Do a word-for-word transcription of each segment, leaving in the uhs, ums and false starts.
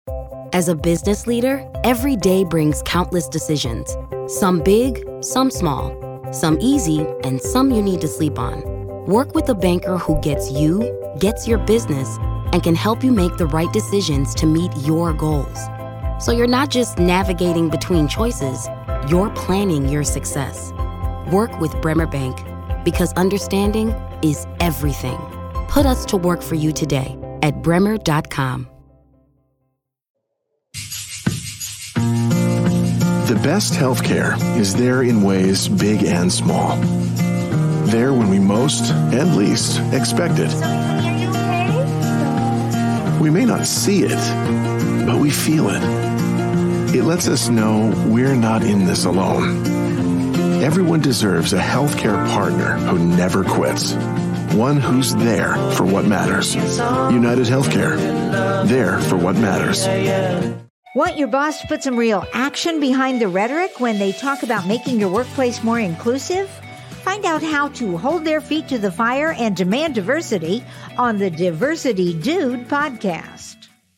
As a business leader, every day brings countless decisions. Some big, some small. Some easy, and some you need to sleep on. Work with a banker who gets you, gets your business, and can help you make the right decisions to meet your goals. So you're not just navigating between choices, you're planning your success. Work with Bremer Bank, because understanding is everything. Put us to work for you today at bremer dot com. The best healthcare is there in ways big and small. There when we most and least expect it. We may not see it, but we feel it. It lets us know we're not in this alone. Everyone deserves a healthcare partner who never quits. One who's there for what matters. United Healthcare. There for what matters. Want your boss to put some real action behind the rhetoric when they talk about making your workplace more inclusive? Find out how to hold their feet to the fire and demand diversity on the Diversity Dude podcast.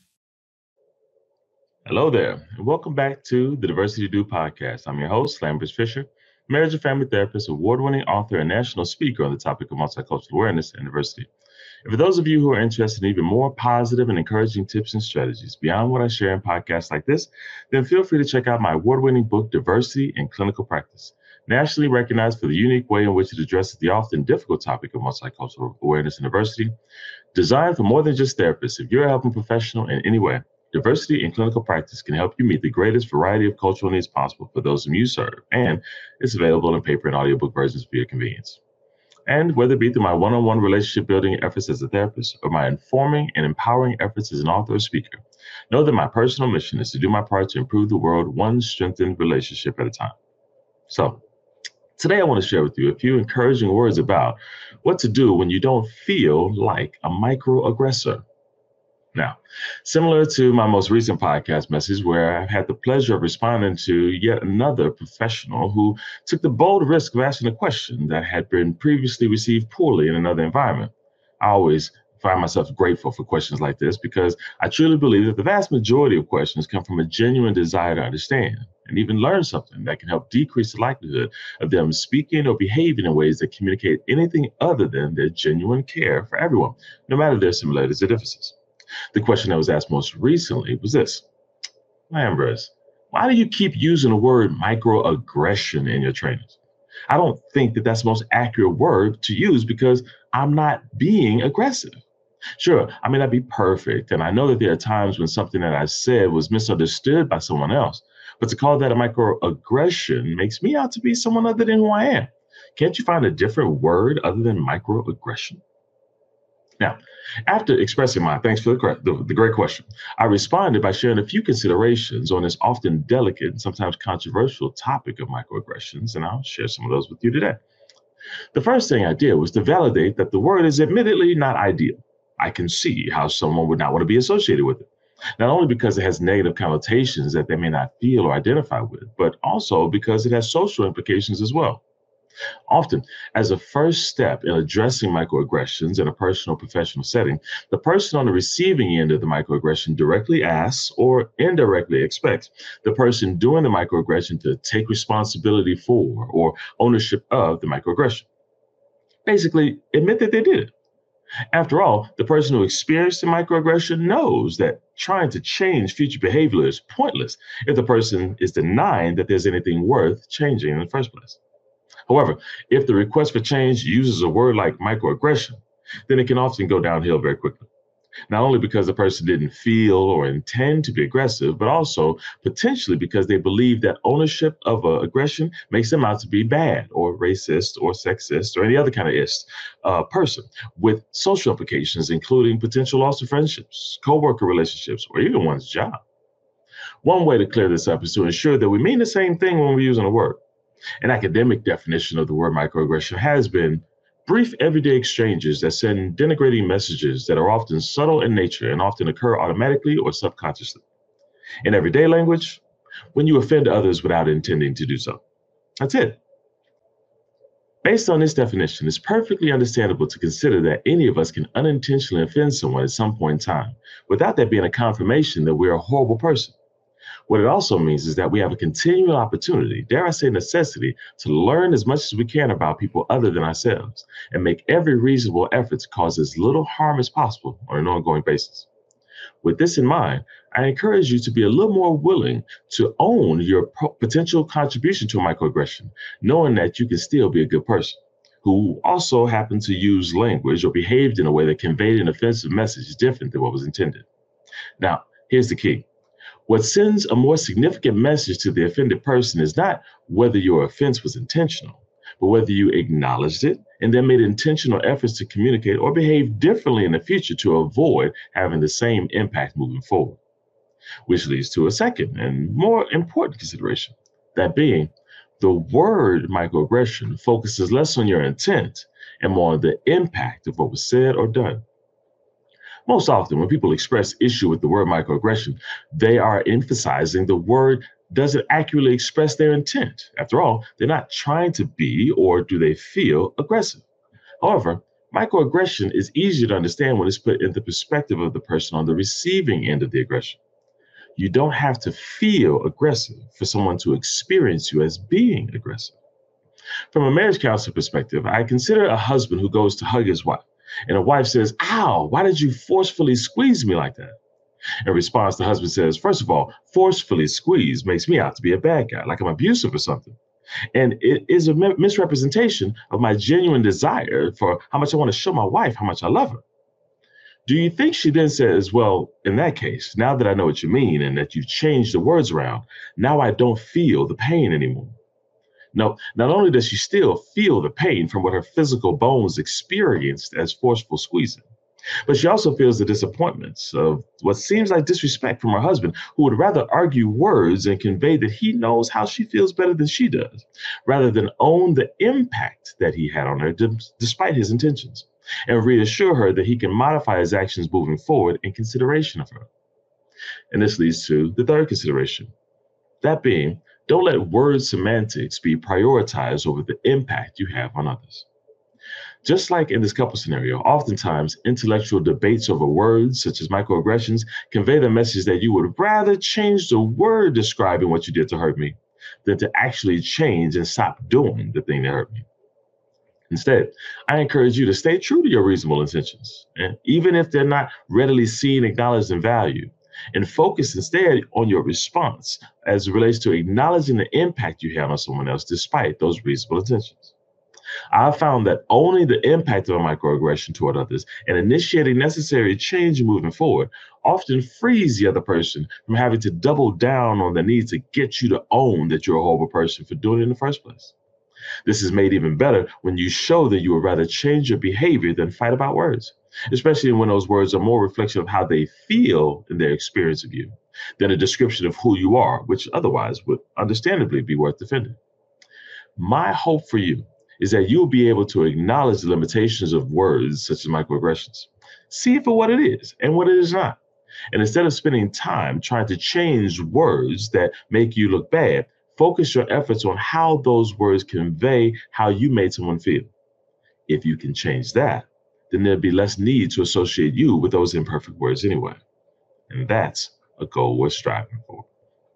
Hello there, and welcome back to the Diversity Dude podcast. I'm your host, Lambert Fisher, marriage and family therapist, award-winning author, and national speaker on the topic of multicultural awareness and diversity. And for those of you who are interested in even more positive and encouraging tips and strategies beyond what I share in podcasts like this, then feel free to check out my award-winning book, Diversity in Clinical Practice, nationally recognized for the unique way in which it addresses the often difficult topic of multicultural awareness and diversity. Designed for more than just therapists, if you're a helping professional in any way, Diversity in Clinical Practice can help you meet the greatest variety of cultural needs possible for those whom you serve, and it's available in paper and audiobook versions for your convenience. And whether it be through my one-on-one relationship building efforts as a therapist or my informing and empowering efforts as an author or speaker, know that my personal mission is to do my part to improve the world one strengthened relationship at a time. So today I want to share with you a few encouraging words about what to do when you don't feel like a microaggressor. Now, similar to my most recent podcast message where I've had the pleasure of responding to yet another professional who took the bold risk of asking a question that had been previously received poorly in another environment, I always find myself grateful for questions like this because I truly believe that the vast majority of questions come from a genuine desire to understand and even learn something that can help decrease the likelihood of them speaking or behaving in ways that communicate anything other than their genuine care for everyone, no matter their similarities or differences. The question that was asked most recently was this: Lambers, why do you keep using the word microaggression in your trainings? I don't think that that's the most accurate word to use because I'm not being aggressive. Sure, I may not be perfect, and I know that there are times when something that I said was misunderstood by someone else, but to call that a microaggression makes me out to be someone other than who I am. Can't you find a different word other than microaggression? Now, after expressing my thanks for the, the, the great question, I responded by sharing a few considerations on this often delicate and sometimes controversial topic of microaggressions, and I'll share some of those with you today. The first thing I did was to validate that the word is admittedly not ideal. I can see how someone would not want to be associated with it, not only because it has negative connotations that they may not feel or identify with, but also because it has social implications as well. Often, as a first step in addressing microaggressions in a personal professional setting, the person on the receiving end of the microaggression directly asks or indirectly expects the person doing the microaggression to take responsibility for or ownership of the microaggression. Basically, admit that they did it. After all, the person who experienced the microaggression knows that trying to change future behavior is pointless if the person is denying that there's anything worth changing in the first place. However, if the request for change uses a word like microaggression, then it can often go downhill very quickly. Not only because the person didn't feel or intend to be aggressive, but also potentially because they believe that ownership of uh, aggression makes them out to be bad or racist or sexist or any other kind of ist uh, person with social implications, including potential loss of friendships, co-worker relationships, or even one's job. One way to clear this up is to ensure that we mean the same thing when we're using a word. An academic definition of the word microaggression has been brief everyday exchanges that send denigrating messages that are often subtle in nature and often occur automatically or subconsciously. In everyday language, when you offend others without intending to do so. That's it. Based on this definition, it's perfectly understandable to consider that any of us can unintentionally offend someone at some point in time, without that being a confirmation that we're a horrible person. What it also means is that we have a continual opportunity, dare I say necessity, to learn as much as we can about people other than ourselves and make every reasonable effort to cause as little harm as possible on an ongoing basis. With this in mind, I encourage you to be a little more willing to own your pro- potential contribution to a microaggression, knowing that you can still be a good person who also happened to use language or behaved in a way that conveyed an offensive message different than what was intended. Now, here's the key. What sends a more significant message to the offended person is not whether your offense was intentional, but whether you acknowledged it and then made intentional efforts to communicate or behave differently in the future to avoid having the same impact moving forward. Which leads to a second and more important consideration, that being the word microaggression focuses less on your intent and more on the impact of what was said or done. Most often, when people express issue with the word microaggression, they are emphasizing the word doesn't accurately express their intent. After all, they're not trying to be or do they feel aggressive. However, microaggression is easier to understand when it's put in the perspective of the person on the receiving end of the aggression. You don't have to feel aggressive for someone to experience you as being aggressive. From a marriage counselor perspective, I consider a husband who goes to hug his wife, and a wife says, "Ow, why did you forcefully squeeze me like that?" In response, the husband says, "First of all, forcefully squeeze makes me out to be a bad guy, like I'm abusive or something. And it is a misrepresentation of my genuine desire for how much I want to show my wife how much I love her." Do you think she then says, "Well, in that case, now that I know what you mean and that you've changed the words around, now I don't feel the pain anymore"? No, not only does she still feel the pain from what her physical bones experienced as forceful squeezing, but she also feels the disappointments of what seems like disrespect from her husband, who would rather argue words and convey that he knows how she feels better than she does, rather than own the impact that he had on her d- despite his intentions, and reassure her that he can modify his actions moving forward in consideration of her. And this leads to the third consideration, that being, don't let word semantics be prioritized over the impact you have on others. Just like in this couple scenario, oftentimes intellectual debates over words, such as microaggressions, convey the message that you would rather change the word describing what you did to hurt me than to actually change and stop doing the thing that hurt me. Instead, I encourage you to stay true to your reasonable intentions, and even if they're not readily seen, acknowledged, and valued, and focus instead on your response as it relates to acknowledging the impact you have on someone else despite those reasonable intentions. I've found that owning the impact of a microaggression toward others and initiating necessary change moving forward often frees the other person from having to double down on the need to get you to own that you're a horrible person for doing it in the first place. This is made even better when you show that you would rather change your behavior than fight about words, especially when those words are more reflection of how they feel in their experience of you than a description of who you are, which otherwise would understandably be worth defending. My hope for you is that you'll be able to acknowledge the limitations of words such as microaggressions, see it for what it is and what it is not. And instead of spending time trying to change words that make you look bad, focus your efforts on how those words convey how you made someone feel. If you can change that, then there'll be less need to associate you with those imperfect words anyway. And that's a goal worth striving for.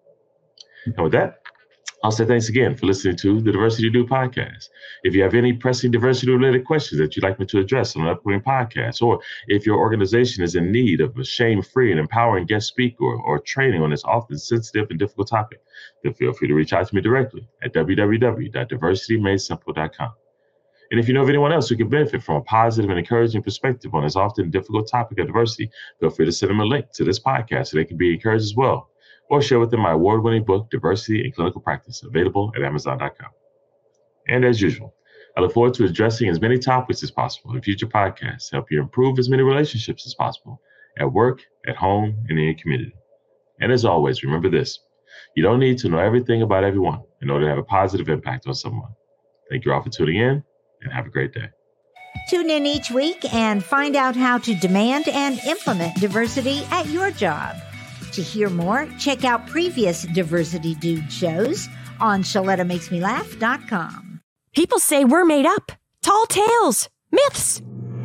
And with that, I'll say thanks again for listening to the Diversity Do podcast. If you have any pressing diversity-related questions that you'd like me to address on an upcoming podcast, or if your organization is in need of a shame-free and empowering guest speaker or, or training on this often sensitive and difficult topic, then feel free to reach out to me directly at w w w dot diversity made simple dot com. And if you know of anyone else who can benefit from a positive and encouraging perspective on this often difficult topic of diversity, feel free to send them a link to this podcast so they can be encouraged as well. Or share with them my award-winning book, Diversity in Clinical Practice, available at amazon dot com. And as usual, I look forward to addressing as many topics as possible in future podcasts to help you improve as many relationships as possible at work, at home, and in your community. And as always, remember this: you don't need to know everything about everyone in order to have a positive impact on someone. Thank you all for tuning in, and have a great day. Tune in each week and find out how to demand and implement diversity at your job. To hear more, check out previous Diversity Dude shows on Shaletta Makes Me Laugh dot com. People say we're made up. Tall tales. Myths.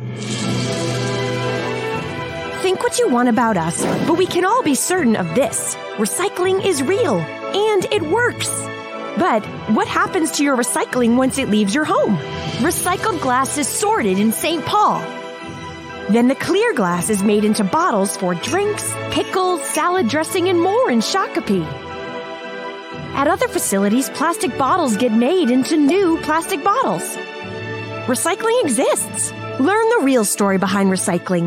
Think what you want about us, but we can all be certain of this. Recycling is real, and it works. But what happens to your recycling once it leaves your home? Recycled glass is sorted in Saint Paul. Then the clear glass is made into bottles for drinks, pickles, salad dressing, and more in Shakopee. At other facilities, plastic bottles get made into new plastic bottles. Recycling exists. Learn the real story behind recycling.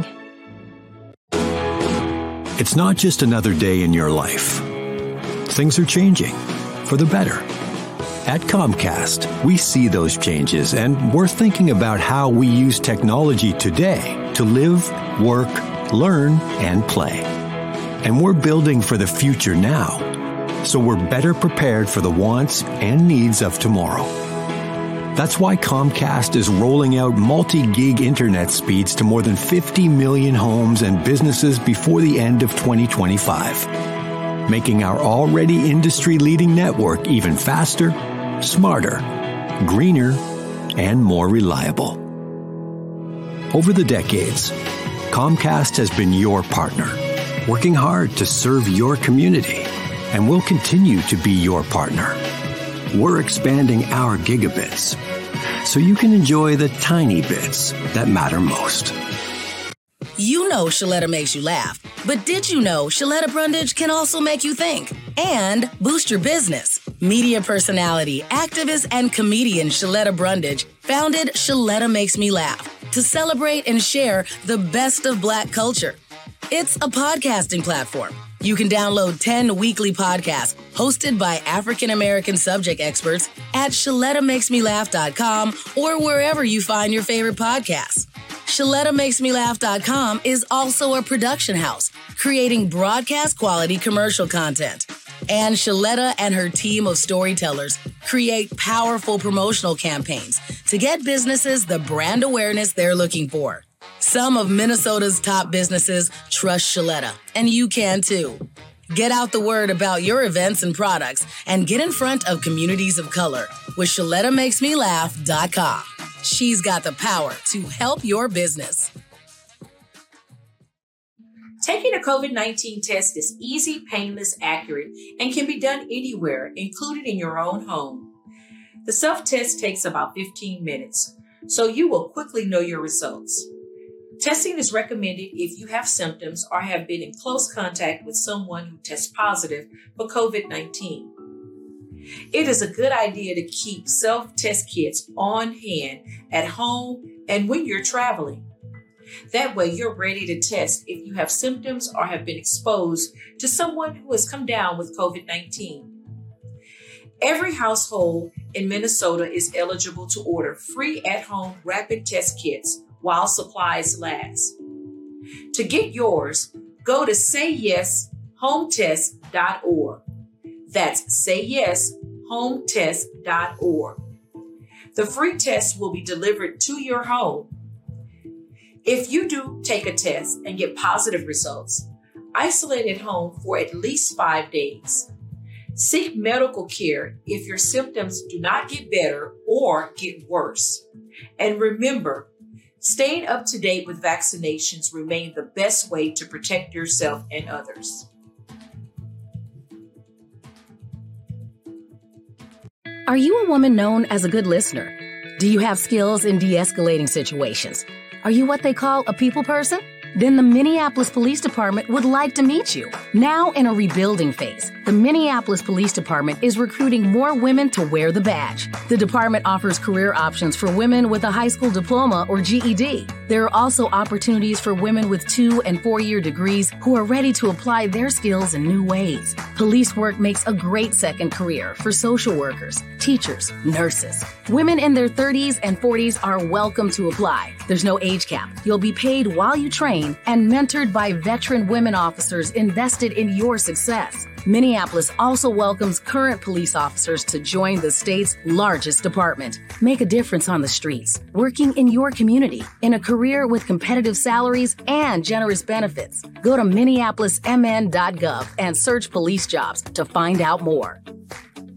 It's not just another day in your life. Things are changing for the better. At Comcast, we see those changes, and we're thinking about how we use technology today to live, work, learn, and play. And we're building for the future now, so we're better prepared for the wants and needs of tomorrow. That's why Comcast is rolling out multi-gig internet speeds to more than fifty million homes and businesses before the end of twenty twenty-five, making our already industry-leading network even faster, smarter, greener, and more reliable. Over the decades, Comcast has been your partner, working hard to serve your community, and will continue to be your partner. We're expanding our gigabits so you can enjoy the tiny bits that matter most. You know Shaletta makes you laugh, but did you know Shaletta Brundage can also make you think and boost your business? Media personality, activist, and comedian Shaletta Brundage founded Shaletta Makes Me Laugh to celebrate and share the best of Black culture. It's a podcasting platform. You can download ten weekly podcasts hosted by African-American subject experts at shaletta makes me laugh dot com or wherever you find your favorite podcasts. shaletta makes me laugh dot com is also a production house, creating broadcast-quality commercial content. And Shaletta and her team of storytellers create powerful promotional campaigns to get businesses the brand awareness they're looking for. Some of Minnesota's top businesses trust Shaletta, and you can too. Get out the word about your events and products and get in front of communities of color with shaletta makes me laugh dot com. She's got the power to help your business. Taking a COVID nineteen test is easy, painless, accurate, and can be done anywhere, including in your own home. The self-test takes about fifteen minutes, so you will quickly know your results. Testing is recommended if you have symptoms or have been in close contact with someone who tests positive for COVID nineteen. It is a good idea to keep self-test kits on hand at home and when you're traveling. That way you're ready to test if you have symptoms or have been exposed to someone who has come down with COVID nineteen. Every household in Minnesota is eligible to order free at-home rapid test kits while supplies last. To get yours, go to say yes home test dot org. That's say yes home test dot org. The free test will be delivered to your home. If you do take a test and get positive results, isolate at home for at least five days. Seek medical care if your symptoms do not get better or get worse. And remember, staying up to date with vaccinations remain the best way to protect yourself and others. Are you a woman known as a good listener? Do you have skills in de-escalating situations? Are you what they call a people person? Then the Minneapolis Police Department would like to meet you. Now in a rebuilding phase, the Minneapolis Police Department is recruiting more women to wear the badge. The department offers career options for women with a high school diploma or G E D. There are also opportunities for women with two and four-year degrees who are ready to apply their skills in new ways. Police work makes a great second career for social workers, teachers, nurses. Women in their thirties and forties are welcome to apply. There's no age cap. You'll be paid while you train and mentored by veteran women officers invested in your success. Minneapolis also welcomes current police officers to join the state's largest department. Make a difference on the streets, working in your community, in a career with competitive salaries and generous benefits. Go to minneapolis m n dot gov and search police jobs to find out more.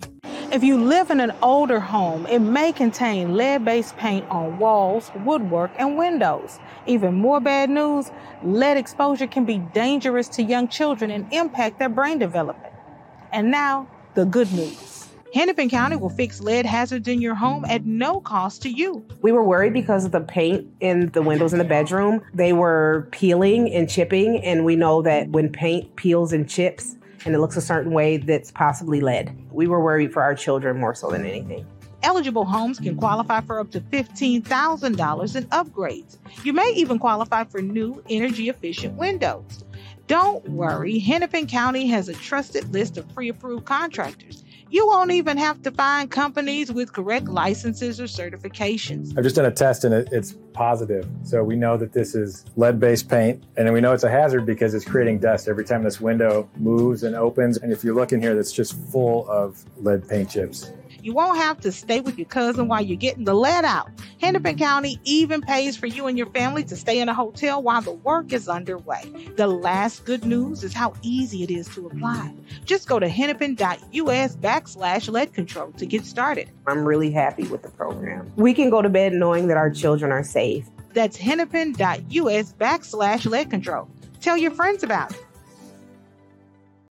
If you live in an older home, it may contain lead-based paint on walls, woodwork, and windows. Even more bad news, lead exposure can be dangerous to young children and impact their brain development. And now, the good news. Hennepin County will fix lead hazards in your home at no cost to you. We were worried because of the paint in the windows in the bedroom. They were peeling and chipping, and we know that when paint peels and chips, and it looks a certain way, that's possibly lead. We were worried for our children more so than anything. Eligible homes can qualify for up to fifteen thousand dollars in upgrades. You may even qualify for new energy-efficient windows. Don't worry, Hennepin County has a trusted list of pre-approved contractors. You won't even have to find companies with correct licenses or certifications. I've just done a test and it, it's positive. So we know that this is lead-based paint, and then we know it's a hazard because it's creating dust every time this window moves and opens. And if you look in here, that's just full of lead paint chips. You won't have to stay with your cousin while you're getting the lead out. Hennepin County even pays for you and your family to stay in a hotel while the work is underway. The last good news is how easy it is to apply. Just go to hennepin.us backslash lead control to get started. I'm really happy with the program. We can go to bed knowing that our children are safe. That's hennepin.us backslash lead control. Tell your friends about it.